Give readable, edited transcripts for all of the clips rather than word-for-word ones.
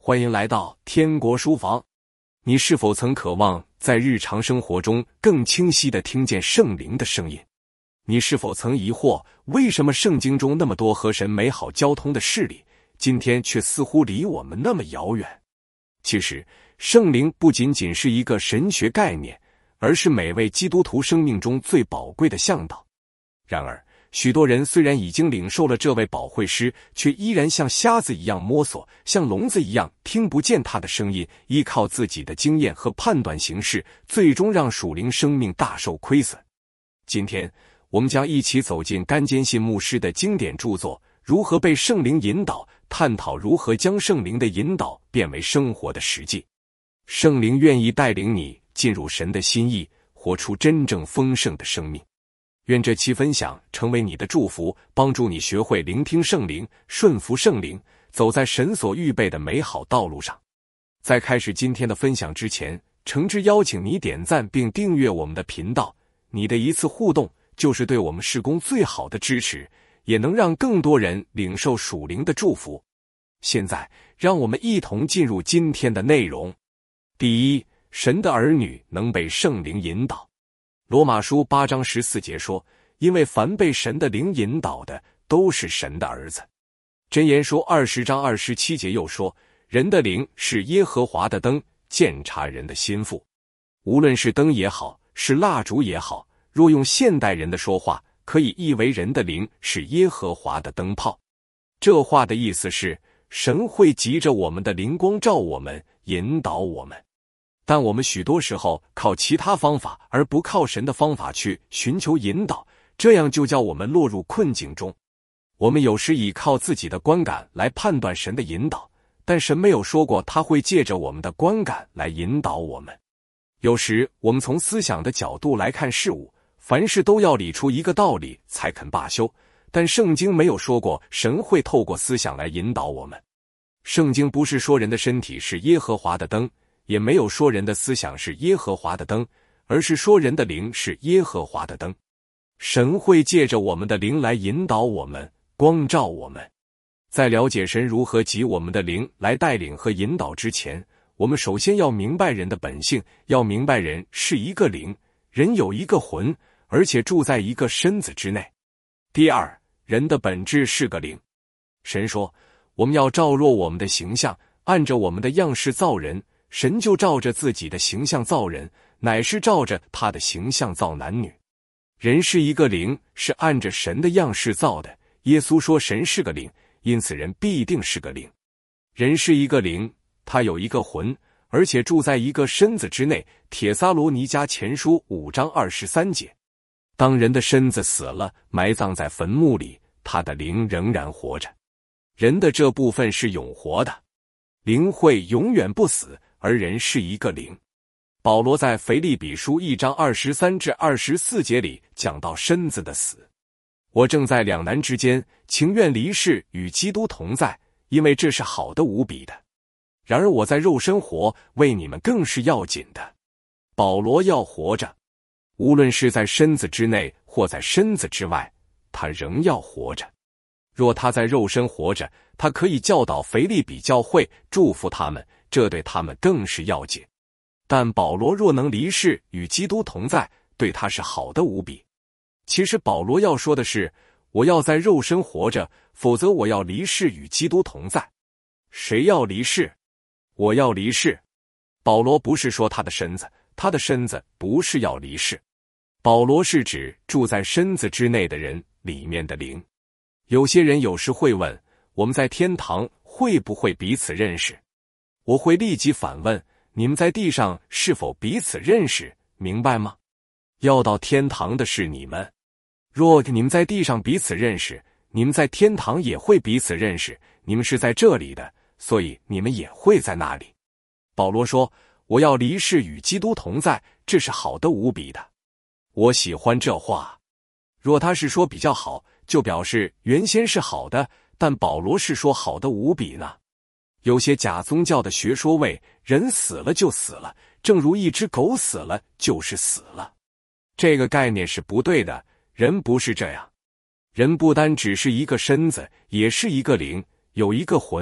欢迎来到天国书房。你是否曾渴望在日常生活中更清晰地听见圣灵的声音？你是否曾疑惑，为什么圣经中那么多和神美好交通的事例，今天却似乎离我们那么遥远？其实，圣灵不仅仅是一个神学概念，而是每位基督徒生命中最宝贵的向导。然而，许多人虽然已经领受了这位保惠师，却依然像瞎子一样摸索，像聋子一样听不见他的声音，依靠自己的经验和判断行事，最终让属灵生命大受亏损。今天，我们将一起走进甘坚信牧师的经典著作《如何被圣灵引导》，探讨如何将圣灵的引导变为生活的实际。圣灵愿意带领你进入神的心意，活出真正丰盛的生命。愿这期分享成为你的祝福，帮助你学会聆听圣灵，顺服圣灵，走在神所预备的美好道路上。在开始今天的分享之前，诚挚邀请你点赞并订阅我们的频道，你的一次互动就是对我们事工最好的支持，也能让更多人领受属灵的祝福。现在，让我们一同进入今天的内容。第一，神的儿女能被圣灵引导。罗马书8章14节说，因为凡被神的灵引导的，都是神的儿子。箴言书20章27节又说，人的灵是耶和华的灯，鉴察人的心腹。无论是灯也好，是蜡烛也好，若用现代人的说话，可以译为人的灵是耶和华的灯泡。这话的意思是，神会急着我们的灵光照我们，引导我们。但我们许多时候靠其他方法，而不靠神的方法去寻求引导，这样就叫我们落入困境中。我们有时倚靠自己的观感来判断神的引导，但神没有说过他会借着我们的观感来引导我们。有时我们从思想的角度来看事物，凡事都要理出一个道理才肯罢休，但圣经没有说过神会透过思想来引导我们。圣经不是说人的身体是耶和华的灯，也没有说人的思想是耶和华的灯，而是说人的灵是耶和华的灯。神会借着我们的灵来引导我们，光照我们。在了解神如何藉我们的灵来带领和引导之前，我们首先要明白人的本性，要明白人是一个灵，人有一个魂，而且住在一个身子之内。第二，人的本质是个灵。神说，我们要照若我们的形象，按着我们的样式造人。神就照着自己的形象造人，乃是照着他的形象造男女。人是一个灵，是按着神的样式造的。耶稣说神是个灵，因此人必定是个灵。人是一个灵，他有一个魂，而且住在一个身子之内。帖撒罗尼迦前书5章23节。当人的身子死了，埋葬在坟墓里，他的灵仍然活着。人的这部分是永活的，灵会永远不死，而人是一个灵。保罗在腓立比书1章23至24节里讲到身子的死。我正在两难之间，情愿离世与基督同在，因为这是好的无比的。然而我在肉身活，为你们更是要紧的。保罗要活着，无论是在身子之内或在身子之外，他仍要活着。若他在肉身活着，他可以教导腓立比教会，祝福他们，这对他们更是要紧。但保罗若能离世与基督同在，对他是好的无比。其实保罗要说的是，我要在肉身活着，否则我要离世与基督同在。谁要离世？我要离世。保罗不是说他的身子，他的身子不是要离世。保罗是指住在身子之内的人里面的灵。有些人有时会问，我们在天堂会不会彼此认识？我会立即反问，你们在地上是否彼此认识？明白吗？要到天堂的是你们。若你们在地上彼此认识，你们在天堂也会彼此认识。你们是在这里的，所以你们也会在那里。保罗说，我要离世与基督同在，这是好的无比的。我喜欢这话。若他是说比较好，就表示原先是好的，但保罗是说好的无比呢。有些假宗教的学说为人死了就死了，正如一只狗死了就是死了。这个概念是不对的，人不是这样。人不单只是一个身子，也是一个灵，有一个魂，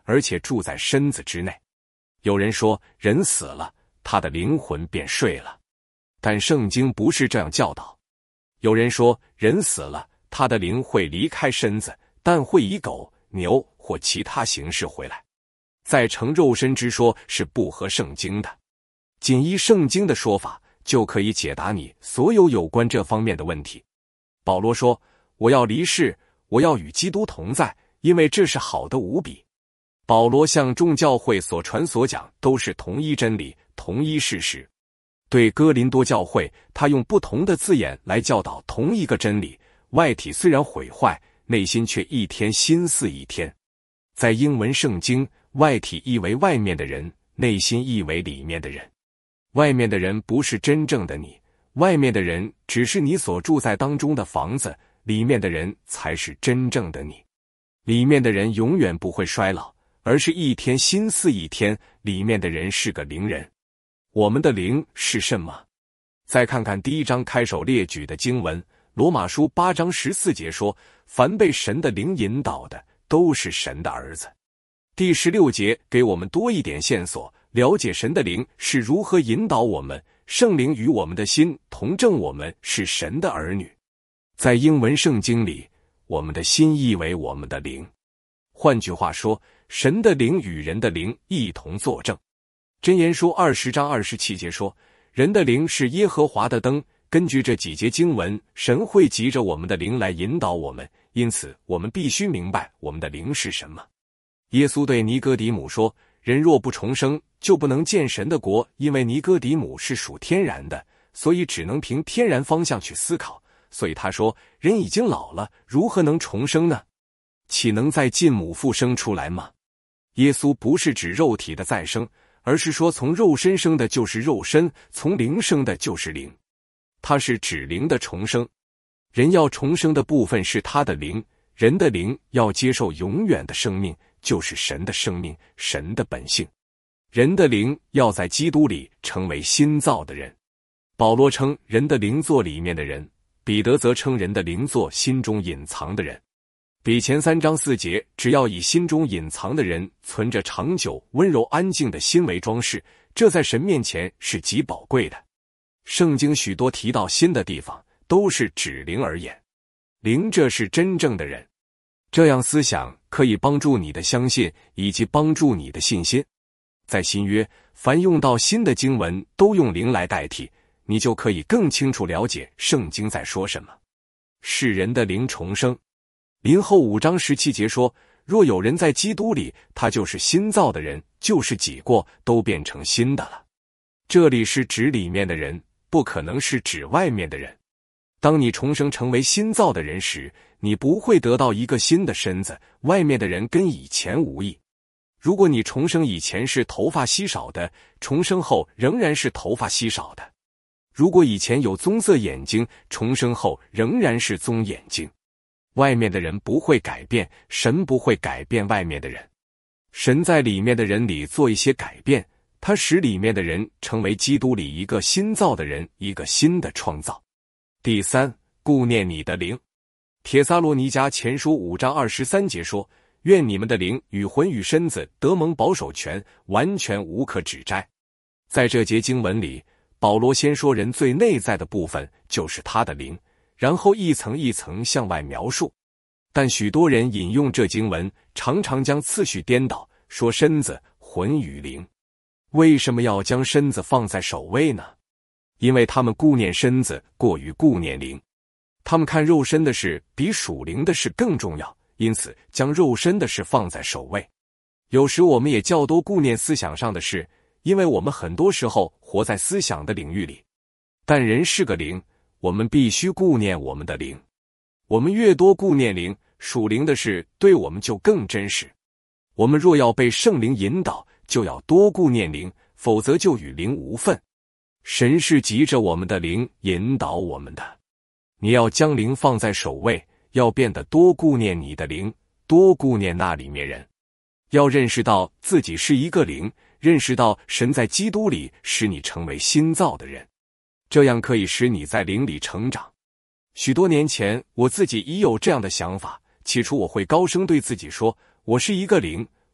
而且住在身子之内。有人说，人死了，他的灵魂便睡了，但圣经不是这样教导。有人说，人死了，他的灵会离开身子，但会以狗、牛或其他形式回来。再成肉身之说是不合圣经的。仅依圣经的说法，就可以解答你所有有关这方面的问题。保罗说，我要离世，我要与基督同在，因为这是好的无比。保罗向众教会所传所讲都是同一真理，同一事实。对哥林多教会，他用不同的字眼来教导同一个真理，外体虽然毁坏，内心却一天新似一天。在英文圣经，外体意为外面的人，内心意为里面的人。外面的人不是真正的你，外面的人只是你所住在当中的房子，里面的人才是真正的你。里面的人永远不会衰老，而是一天新似一天，里面的人是个灵人。我们的灵是什么？再看看第1章开首列举的经文，罗马书8章14节说，凡被神的灵引导的，都是神的儿子。第16节给我们多一点线索，了解神的灵是如何引导我们，圣灵与我们的心同证我们是神的儿女。在英文圣经里，我们的心意为我们的灵。换句话说，神的灵与人的灵一同作证。箴言书20章27节说，人的灵是耶和华的灯。根据这几节经文，神会急着我们的灵来引导我们，因此我们必须明白我们的灵是什么。耶稣对尼哥底母说，人若不重生，就不能见神的国，因为尼哥底母是属天然的，所以只能凭天然方向去思考。所以他说，人已经老了，如何能重生呢？岂能再进母腹生出来吗？耶稣不是指肉体的再生，而是说从肉身生的就是肉身，从灵生的就是灵。他是指灵的重生。人要重生的部分是他的灵，人的灵要接受永远的生命，就是神的生命，神的本性。人的灵要在基督里成为新造的人。保罗称人的灵作里面的人，彼得则称人的灵作心中隐藏的人。比前3章4节，只要以心中隐藏的人存着长久、温柔、安静的心为装饰，这在神面前是极宝贵的。圣经许多提到心的地方，都是指灵而言。灵，这是真正的人。这样思想可以帮助你的相信，以及帮助你的信心。在新约，凡用到心的经文都用灵来代替，你就可以更清楚了解圣经在说什么。是人的灵重生。林后5章17节说，若有人在基督里，他就是新造的人，旧事己过，都变成新的了。这里是指里面的人，不可能是指外面的人。当你重生成为新造的人时，你不会得到一个新的身子，外面的人跟以前无异。如果你重生以前是头发稀少的，重生后仍然是头发稀少的。如果以前有棕色眼睛，重生后仍然是棕眼睛。外面的人不会改变，神不会改变外面的人。神在里面的人里做一些改变，他使里面的人成为基督里一个新造的人，一个新的创造。第3，顾念你的灵。帖撒罗尼迦前书5章23节说，愿你们的灵与魂与身子得蒙保守全，完全无可指摘。在这节经文里，保罗先说人最内在的部分就是他的灵，然后一层一层向外描述。但许多人引用这经文，常常将次序颠倒，说身子、魂与灵。为什么要将身子放在首位呢？因为他们顾念身子过于顾念灵。他们看肉身的事比属灵的事更重要，因此将肉身的事放在首位。有时我们也较多顾念思想上的事，因为我们很多时候活在思想的领域里。但人是个灵，我们必须顾念我们的灵。我们越多顾念灵，属灵的事对我们就更真实。我们若要被圣灵引导，就要多顾念灵，否则就与灵无分。神是急着我们的灵引导我们的。你要将灵放在首位，要变得多顾念你的灵，多顾念那里面人。要认识到自己是一个灵，认识到神在基督里使你成为新造的人，这样可以使你在灵里成长。许多年前，我自己已有这样的想法。起初我会高声对自己说，我是一个灵，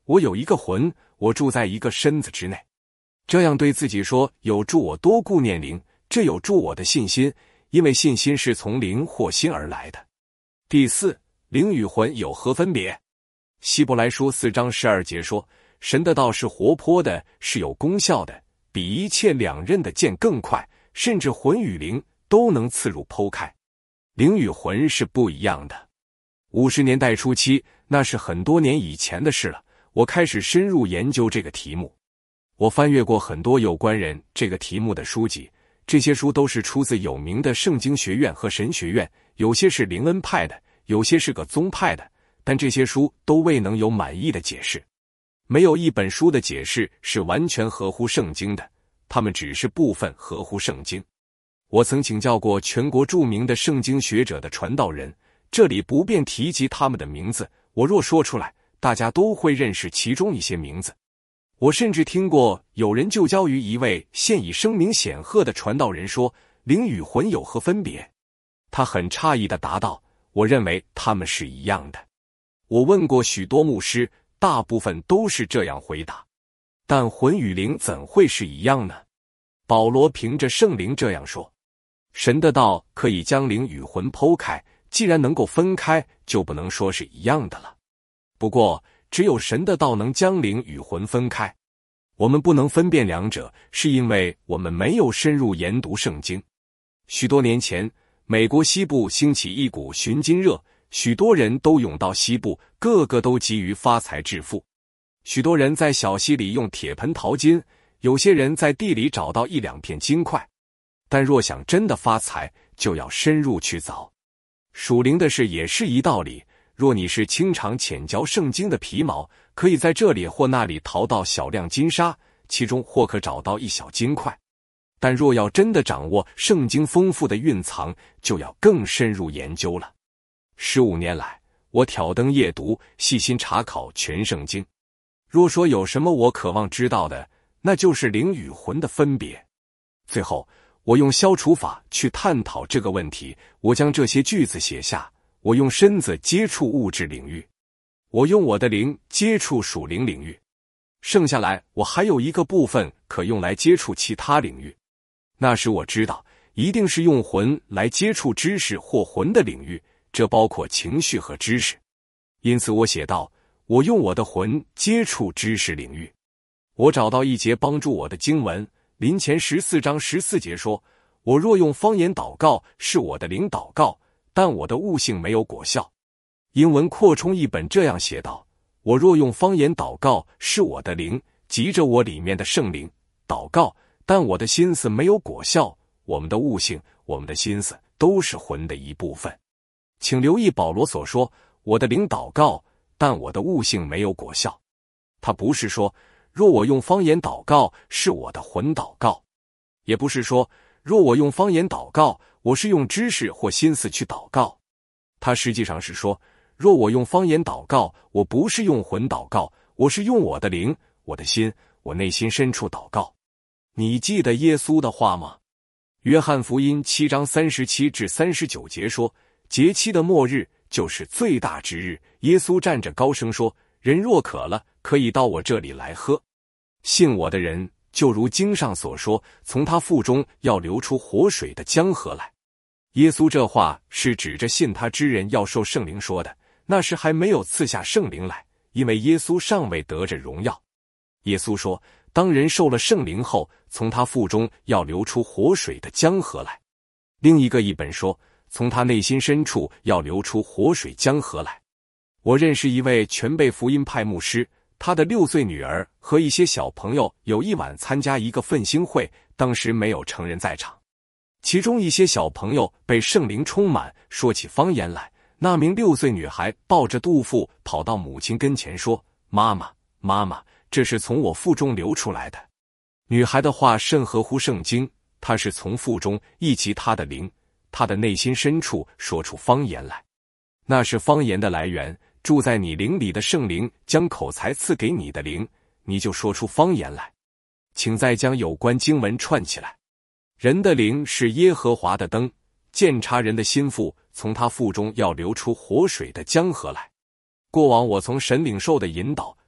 我有一个魂，我住在一个身子之内。这样对自己说，有助我多顾念灵，这有助我的信心，因为信心是从灵或心而来的。第四，灵与魂有何分别？希伯来书4章12节说，神的道是活泼的，是有功效的，比一切两刃的剑更快，甚至魂与灵都能刺入剖开。灵与魂是不一样的。50年代初期，那是很多年以前的事了，我开始深入研究这个题目。我翻阅过很多有关人这个题目的书籍，这些书都是出自有名的圣经学院和神学院，有些是灵恩派的，有些是个宗派的，但这些书都未能有满意的解释。没有一本书的解释是完全合乎圣经的，他们只是部分合乎圣经。我曾请教过全国著名的圣经学者的传道人，这里不便提及他们的名字，我若说出来，大家都会认识其中一些名字。我甚至听过有人就教于一位现已声名显赫的传道人说，灵与魂有何分别？他很诧异地答道，我认为他们是一样的。我问过许多牧师，大部分都是这样回答。但魂与灵怎会是一样呢？保罗凭着圣灵这样说，神的道可以将灵与魂剖开，既然能够分开，就不能说是一样的了。不过只有神的道能将灵与魂分开，我们不能分辨两者，是因为我们没有深入研读圣经。许多年前，美国西部兴起一股寻金热，许多人都涌到西部，个个都急于发财致富。许多人在小溪里用铁盆淘金，有些人在地里找到1-2片金块。但若想真的发财，就要深入去找。属灵的事也是一道理，若你是经常浅嚼圣经的皮毛，可以在这里或那里淘到小量金沙，其中或可找到一小金块。但若要真的掌握圣经丰富的蕴藏，就要更深入研究了。15年来，我挑灯夜读，细心查考全圣经。若说有什么我渴望知道的，那就是灵与魂的分别。最后，我用消除法去探讨这个问题，我将这些句子写下。我用身子接触物质领域，我用我的灵接触属灵领域，剩下来我还有一个部分可用来接触其他领域。那时我知道，一定是用魂来接触知识或魂的领域，这包括情绪和知识。因此我写道，我用我的魂接触知识领域。我找到一节帮助我的经文，林前14章14节说，我若用方言祷告，是我的灵祷告，但我的悟性没有果效。英文扩充译本这样写道，我若用方言祷告，是我的灵，急着我里面的圣灵祷告，但我的心思没有果效。我们的悟性，我们的心思都是魂的一部分。请留意保罗所说，我的灵祷告，但我的悟性没有果效。他不是说，若我用方言祷告，是我的魂祷告，也不是说，若我用方言祷告，我是用知识或心思去祷告。他实际上是说，若我用方言祷告，我不是用魂祷告，我是用我的灵、我的心、我内心深处祷告。你记得耶稣的话吗？约翰福音7章37至39节说，节期的末日就是最大之日，耶稣站着高声说，人若渴了，可以到我这里来喝。信我的人，就如经上所说，从他腹中要流出活水的江河来。耶稣这话是指着信他之人要受圣灵说的，那时还没有赐下圣灵来，因为耶稣尚未得着荣耀。耶稣说，当人受了圣灵后，从他腹中要流出活水的江河来。另一个译本说，从他内心深处要流出活水江河来。我认识一位全备福音派牧师，他的6岁女儿和一些小朋友有一晚参加一个奋兴会，当时没有成人在场。其中一些小朋友被圣灵充满，说起方言来。那名6岁女孩抱着肚腹跑到母亲跟前说，妈妈，妈妈，这是从我腹中流出来的。女孩的话甚合乎圣经，她是从腹中忆及她的灵，她的内心深处说出方言来。那是方言的来源，住在你灵里的圣灵将口才赐给你的灵，你就说出方言来。请再将有关经文串起来。人的灵是耶和华的灯，鉴察人的心腹，从他腹中要流出活水的江河来。过往我从神领受的引导，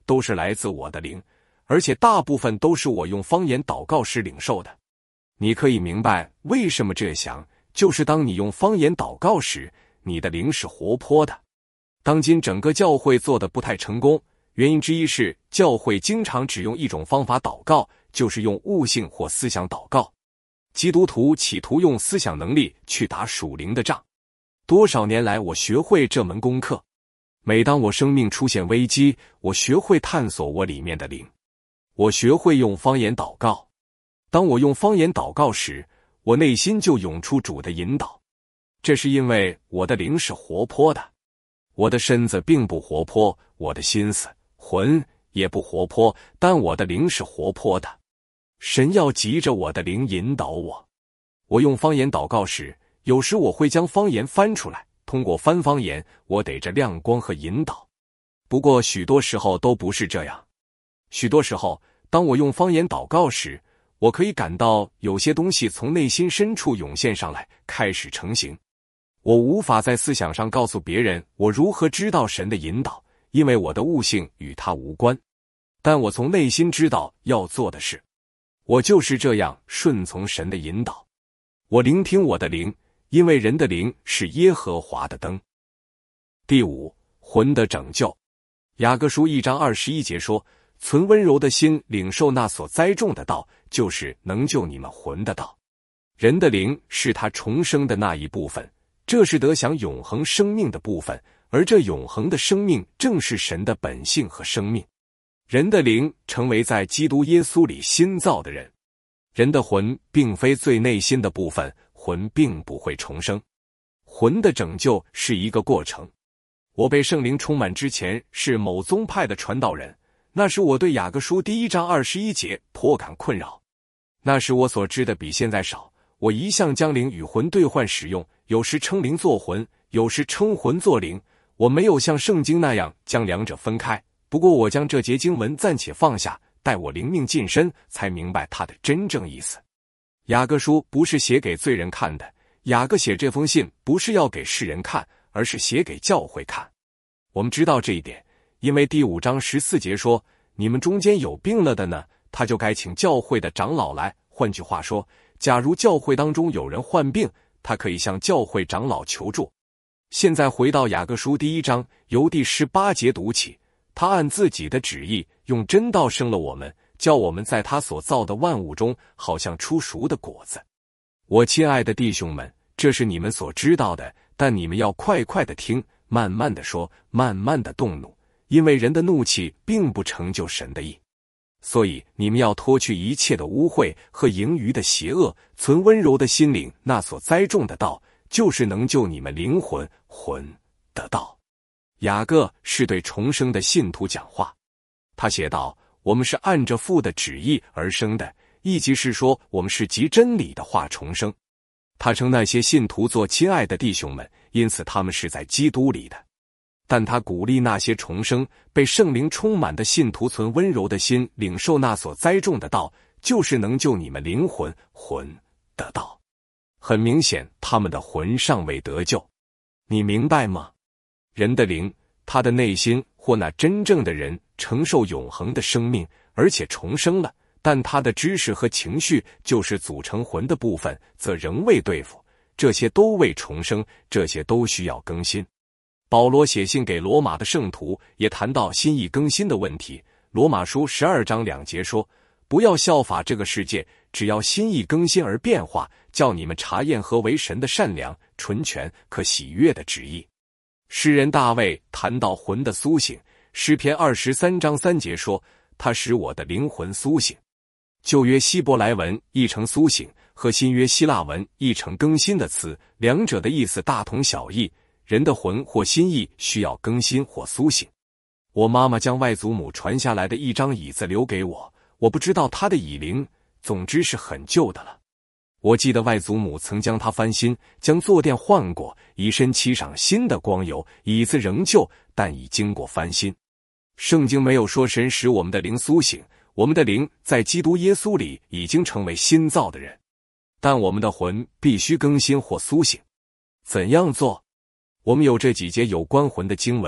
都是来自我的灵，而且大部分都是我用方言祷告时领受的。你可以明白为什么这样，就是当你用方言祷告时，你的灵是活泼的。当今整个教会做得不太成功，原因之一是教会经常只用一种方法祷告，就是用悟性或思想祷告。基督徒企图用思想能力去打属灵的仗。多少年来，我学会这门功课。每当我生命出现危机，我学会探索我里面的灵。我学会用方言祷告。当我用方言祷告时，我内心就涌出主的引导。这是因为我的灵是活泼的。我的身子并不活泼，我的心思、魂也不活泼，但我的灵是活泼的。神要急着我的灵引导我。我用方言祷告时，有时我会将方言翻出来，通过翻方言，我得着亮光和引导。不过许多时候都不是这样。许多时候，当我用方言祷告时，我可以感到有些东西从内心深处涌现上来，开始成型。我无法在思想上告诉别人我如何知道神的引导，因为我的悟性与他无关。但我从内心知道要做的事。我就是这样顺从神的引导。我聆听我的灵，因为人的灵是耶和华的灯。第五，魂的拯救。雅各书1章21节说，存温柔的心领受那所栽种的道，就是能救你们魂的道。人的灵是他重生的那一部分，这是得享永恒生命的部分，而这永恒的生命正是神的本性和生命。人的灵成为在基督耶稣里新造的人。人的魂并非最内心的部分，魂并不会重生。魂的拯救是一个过程。我被圣灵充满之前是某宗派的传道人，那时我对雅各书1章21节颇感困扰。那时我所知的比现在少，我一向将灵与魂兑换使用，有时称灵作魂，有时称魂作灵。我没有像圣经那样将两者分开，不过我将这节经文暂且放下，待我灵命近身，才明白它的真正意思。雅各书不是写给罪人看的，雅各写这封信不是要给世人看，而是写给教会看。我们知道这一点，因为第5章14节说，你们中间有病了的呢，他就该请教会的长老来。换句话说，假如教会当中有人患病，他可以向教会长老求助。现在回到雅各书1章，由第18节读起，他按自己的旨意用真道生了我们，叫我们在他所造的万物中好像出熟的果子。我亲爱的弟兄们，这是你们所知道的，但你们要快快的听，慢慢的说，慢慢的动怒，因为人的怒气并不成就神的意。所以你们要脱去一切的污秽和盈余的邪恶，存温柔的心灵，那所栽种的道，就是能救你们灵魂的道。雅各是对重生的信徒讲话，他写道，我们是按着父的旨意而生的，意即是说我们是藉真理的话重生。他称那些信徒做亲爱的弟兄们，因此他们是在基督里的。但他鼓励那些重生、被圣灵充满的信徒存温柔的心，领受那所栽种的道，就是能救你们灵魂的道。很明显，他们的魂尚未得救。你明白吗？人的灵，他的内心或那真正的人承受永恒的生命，而且重生了，但他的知识和情绪就是组成魂的部分，则仍未对付。这些都未重生，这些都需要更新。保罗写信给罗马的圣徒，也谈到心意更新的问题。罗马书12章2节说，不要效法这个世界，只要心意更新而变化，叫你们查验何为神的善良、纯全、可喜悦的旨意。诗人大卫谈到魂的苏醒，诗篇23章3节说，他使我的灵魂苏醒。旧约希伯来文译成苏醒，和新约希腊文译成更新的词，两者的意思大同小异。人的魂或心意需要更新或苏醒。我妈妈将外祖母传下来的一张椅子留给我，我不知道她的椅龄，总之是很旧的了。我记得外祖母曾将它翻新，将坐垫换过，以身漆上新的光油，椅子仍旧，但已经过翻新。圣经没有说神使我们的灵苏醒，我们的灵在基督耶稣里已经成为新造的人，但我们的魂必须更新或苏醒。怎样做？我们有这几节有关魂的经文，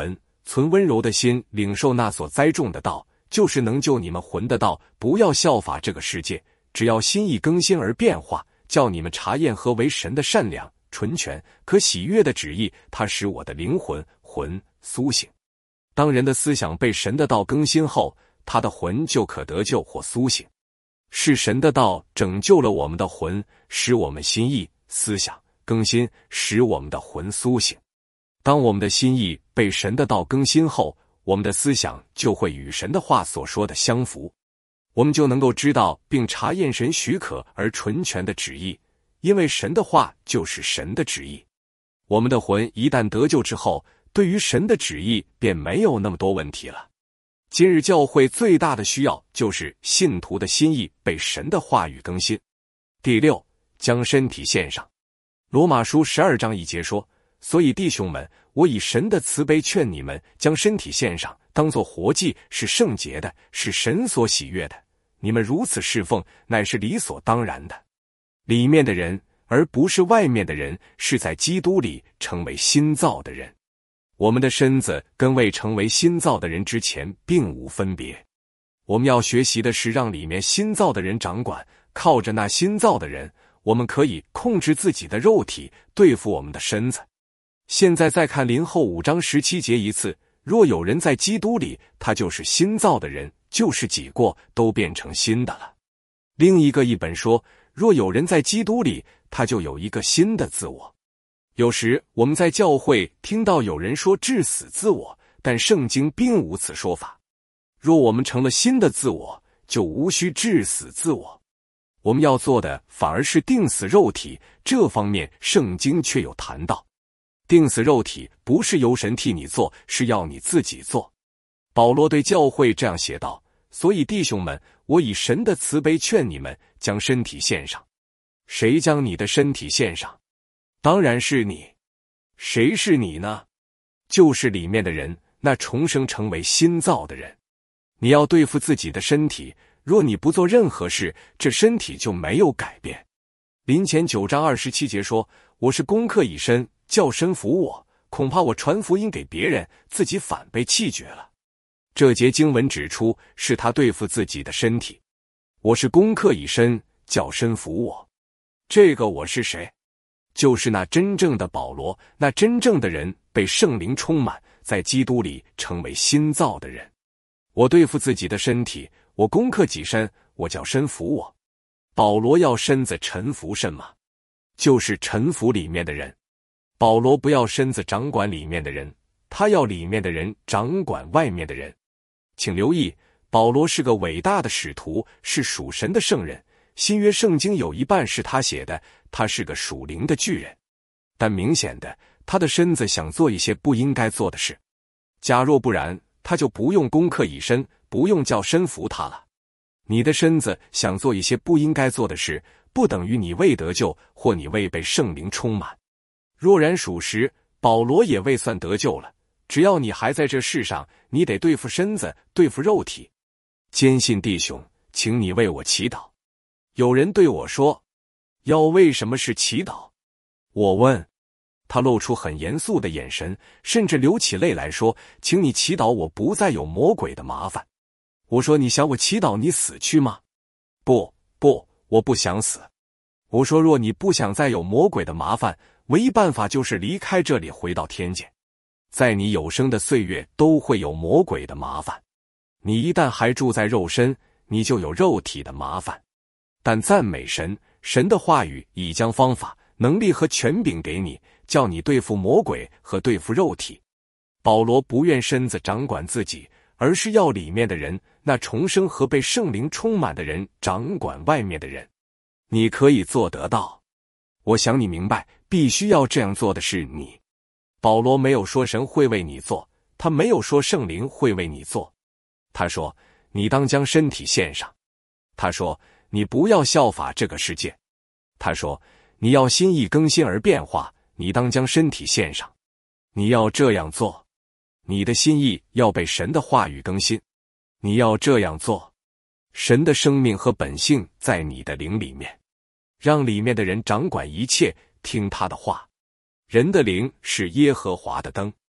存温柔的心，领受那所栽种的道，就是能救你们魂的道。不要效法这个世界，只要心意更新而变化，叫你们察验何为神的善良、纯全、可喜悦的旨意。它使我的灵魂苏醒。当人的思想被神的道更新后，他的魂就可得救或苏醒。是神的道拯救了我们的魂，使我们心意、思想更新，使我们的魂苏醒。当我们的心意被神的道更新后，我们的思想就会与神的话所说的相符，我们就能够知道并察验神许可而纯全的旨意，因为神的话就是神的旨意。我们的魂一旦得救之后，对于神的旨意便没有那么多问题了。今日教会最大的需要就是信徒的心意被神的话语更新。第六，将身体献上。罗马书12章1节说，所以弟兄们，我以神的慈悲劝你们，将身体献上，当作活祭，是圣洁的，是神所喜悦的。你们如此侍奉，乃是理所当然的。里面的人，而不是外面的人，是在基督里成为新造的人。我们的身子跟未成为新造的人之前并无分别。我们要学习的是让里面新造的人掌管，靠着那新造的人，我们可以控制自己的肉体，对付我们的身子。现在再看林后5章17节一次，若有人在基督里，他就是新造的人，旧事已过，都变成新的了。另一个译本说，若有人在基督里，他就有一个新的自我。有时我们在教会听到有人说致死自我，但圣经并无此说法。若我们成了新的自我，就无需致死自我。我们要做的反而是定死肉体，这方面圣经却有谈到。定死肉体不是由神替你做，是要你自己做。保罗对教会这样写道，所以弟兄们，我以神的慈悲劝你们，将身体献上。谁将你的身体献上？当然是你。谁是你呢？就是里面的人，那重生成为新造的人。你要对付自己的身体，若你不做任何事，这身体就没有改变。林前9章27节说，我是攻克以身，叫身服我，恐怕我传福音给别人，自己反被弃绝了。这节经文指出，是他对付自己的身体。我是攻克以身，叫身服我。这个我是谁？就是那真正的保罗，那真正的人被圣灵充满，在基督里成为新造的人。我对付自己的身体，我攻克己身，我叫身服我。保罗要身子臣服什么？就是臣服里面的人。保罗不要身子掌管里面的人，他要里面的人掌管外面的人。请留意，保罗是个伟大的使徒，是属神的圣人。新约圣经有一半是他写的，他是个属灵的巨人。但明显的，他的身子想做一些不应该做的事。假若不然，他就不用攻克以身，不用叫身服他了。你的身子想做一些不应该做的事，不等于你未得救，或你未被圣灵充满。若然属实，保罗也未算得救了。只要你还在这世上，你得对付身子，对付肉体。坚信弟兄，请你为我祈祷。有人对我说，要为什么是祈祷？我问，他露出很严肃的眼神，甚至流起泪来说，请你祈祷我不再有魔鬼的麻烦。我说，你想我祈祷你死去吗？不，我不想死。我说，若你不想再有魔鬼的麻烦，唯一办法就是离开这里，回到天界。在你有生的岁月都会有魔鬼的麻烦，你一旦还住在肉身，你就有肉体的麻烦。但赞美神，神的话语已将方法、能力和权柄给你，叫你对付魔鬼和对付肉体。保罗不愿身子掌管自己，而是要里面的人，那重生和被圣灵充满的人掌管外面的人。你可以做得到。我想你明白，必须要这样做的是你。保罗没有说神会为你做，他没有说圣灵会为你做。他说，你当将身体献上。他说，你不要效法这个世界。他说，你要心意更新而变化，你当将身体献上。你要这样做，你的心意要被神的话语更新。你要这样做，神的生命和本性在你的灵里面，让里面的人掌管一切，听他的话。人的灵是耶和华的灯。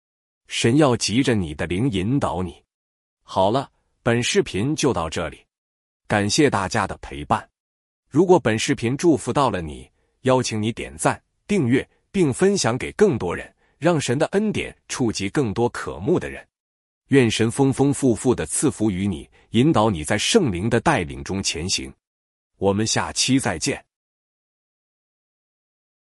神要急着你的灵引导你。好了，本视频就到这里，感谢大家的陪伴。如果本视频祝福到了你，邀请你点赞、订阅并分享给更多人，让神的恩典触及更多渴慕的人。愿神丰丰富富的赐福于你，引导你在圣灵的带领中前行。我们下期再见。